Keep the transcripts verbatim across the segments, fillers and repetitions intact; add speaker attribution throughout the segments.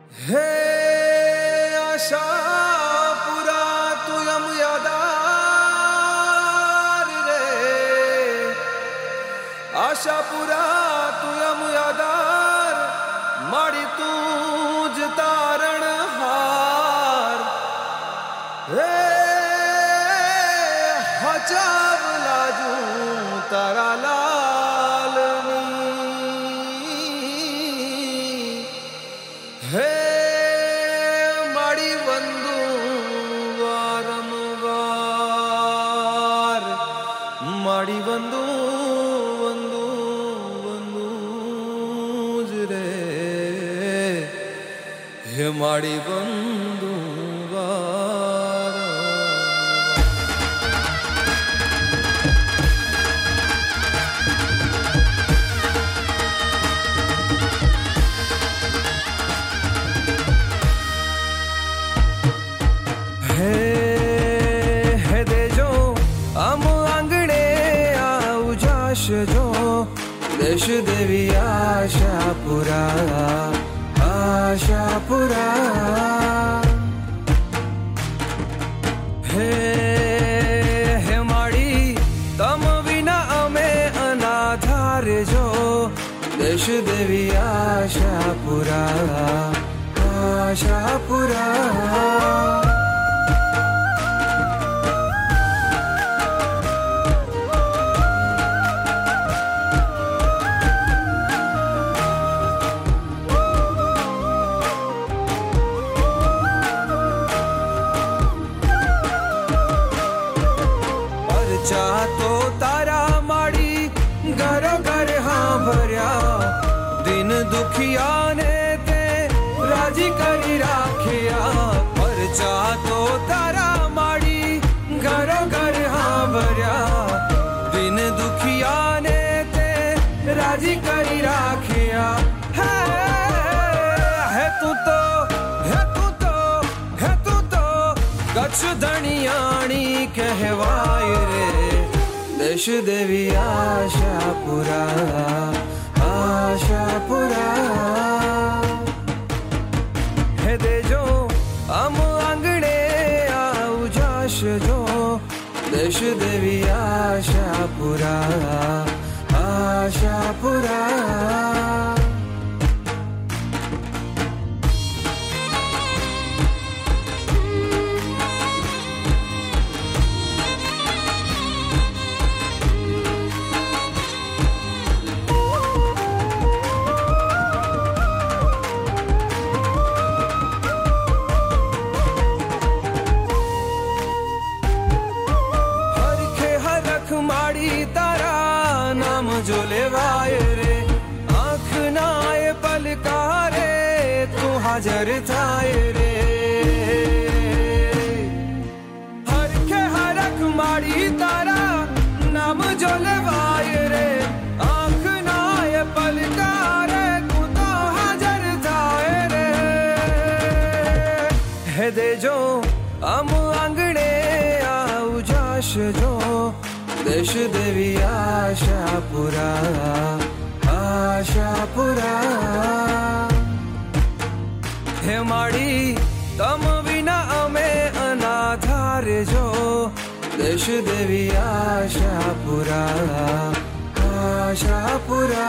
Speaker 1: हे आशापुरा तुयम यादार रे, आशापुरा तुयम यादार माड़ी तूज तारण हार रे, हजाब लाजू तारा लालनी हे माड़ी वंदू वारंवार माड़ी वंदू वंदू वंदूज रे, हे माड़ी वंदू वार है दे जो हम आंगणे आऊ जाश जो देश देवी आशापुरा आशापुरा हे हे माड़ी तम विना अमे अनाधार जो देश देवी आशापुरा आशापुरा तो तारा माड़ी घरो घर हाँ भरिया दिन दुखिया ने ते राजी करी राखिया, परचा तो तारा माड़ी घरो घर हाँ भरिया दिन दुखिया ने ते राजी करी राखिया, है, है तू तो है तू तो है तू तो कच्छ धनियाणी कहवाय रे, देश देवी आशापुरा आशापुरा है दे जो हम आंगणे आऊ जाश जो देश देवी आशापुरा आशापुरा माड़ी तारा नाम जो लेवाय रे, आँख नाए पलकारे तू हाजर थाय रे, हर के हरख माड़ी तारा नाम जो लेवाय रे, आँख नाए पलकारे तू तो हाजर थाय रे, है दे जो हम आंगणे आऊ जाश जो देश देवी आशापुरा आशापुरा हे माड़ी तम विना अमे अनाधार जो देश देवी आशापुरा आशापुरा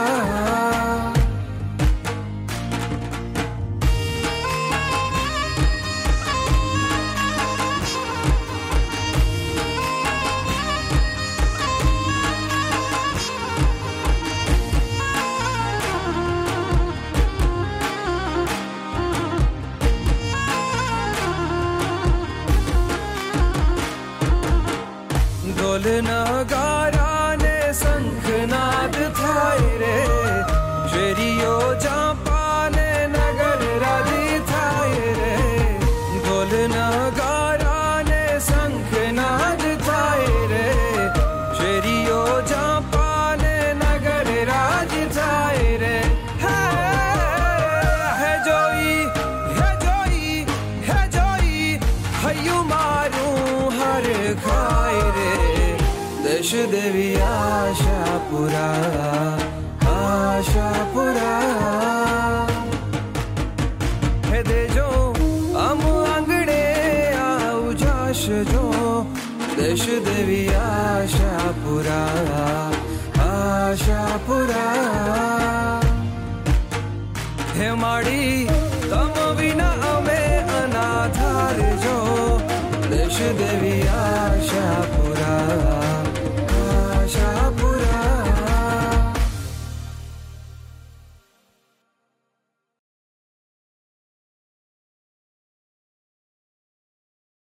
Speaker 1: ढोल नगारा ने शंखनाद थाय रे, शेरियो जापा ने नगर राजी थाय रे, ढोल नगारा ने शंखनाद थाय रे, शेरियो जापा ने नगर राजी थाय रे, है, है जोई है जोई है जोई हयू मारू हर खाय रे, देश देवी आशापुरा आशापुरा कह दे जो हम आंगणे आउ जाश जो देश देवी आशापुरा आशापुरा हे माड़ी तम विना अमे अनाथार जो देश देवी आशापुरा।